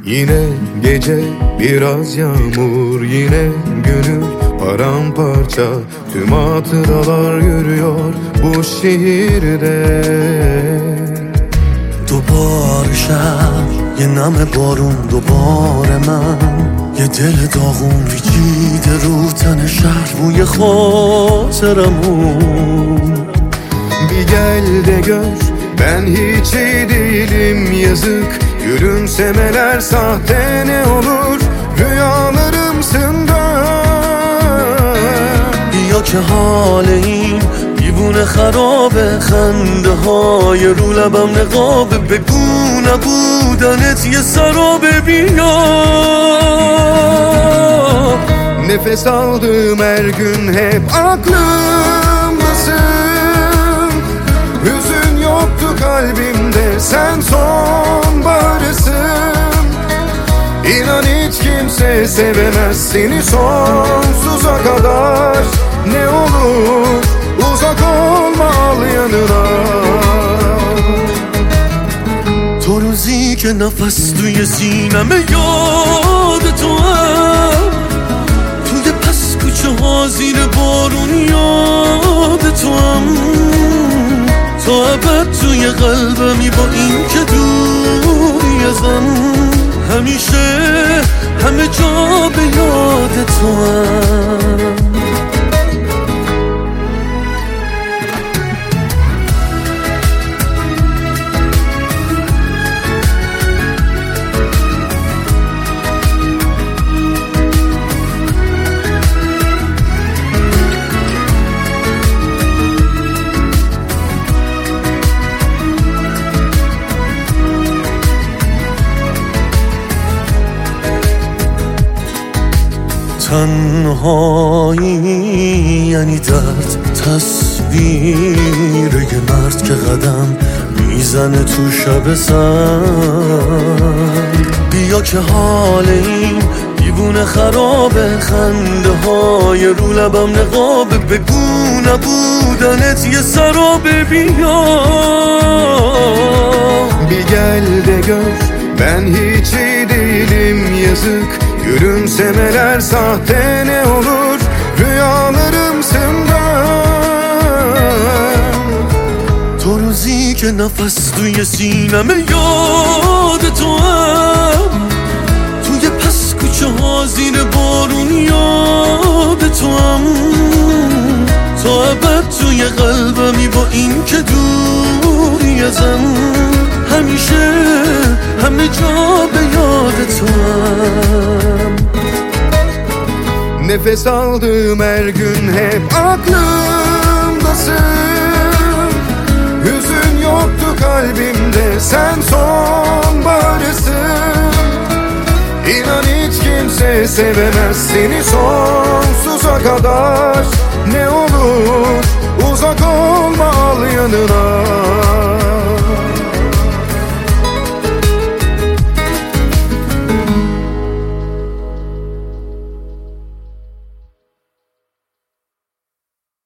Yine gece biraz yağmur, yine gönül paramparça. Tüm hatıralar yürüyor bu şehirde. دوباره شب یه نم بارون دوباره من یه دل داغون پیچیده رو تن شهر بوی خاطرمون Bir gel de gör ben hiç iyi değilim yazık. Gülümsemeler sahte ne olur rüyalarımsın da. بیا که حال این دیوونه خرابه خنده های رو لبم نقابه بگو نبودنت یه سرابه بیا Nefes aldığım her gün hep aklımdasın. Hüzün yoktu kalbimde, sen sonbaharısın. İnan hiç kimse sevemez seni sonsuza kadar. Ne olur uzak olma, al yanına. تو روزی که نفس توی سینمه یاد تو هم توی پس کوچه ها زیر بارون یاد تو هم تا ابد توی قلبمی با این که دوری ازم همیشه همه جا به یاد تو هم تنهایی یعنی درد تصویر یه مرد که قدم میزنه تو شب سرد بیا که حال این دیوونه خرابه خنده های رو لبم نقابه بگو نبودنت یه سرابه بیا Bir gel de gör ben hiç iyi değilim yazık. Gülümsemeler sahte ne olur rüyalarımsın da. تو روزی که نفس توی سینمه یاد تو هم توی پس کوچه ها زیر بارون یاد تو هم تا ابد توی قلبمی با این که دوری ازم همیشه همه جا به یاد تو هم Nefes aldığım her gün hep aklımdasın. Hüzün yoktu kalbimde, sen sonbaharısın. İnan hiç kimse sevemez seni sonsuza kadar. Ne olur uzak olma, al yanına.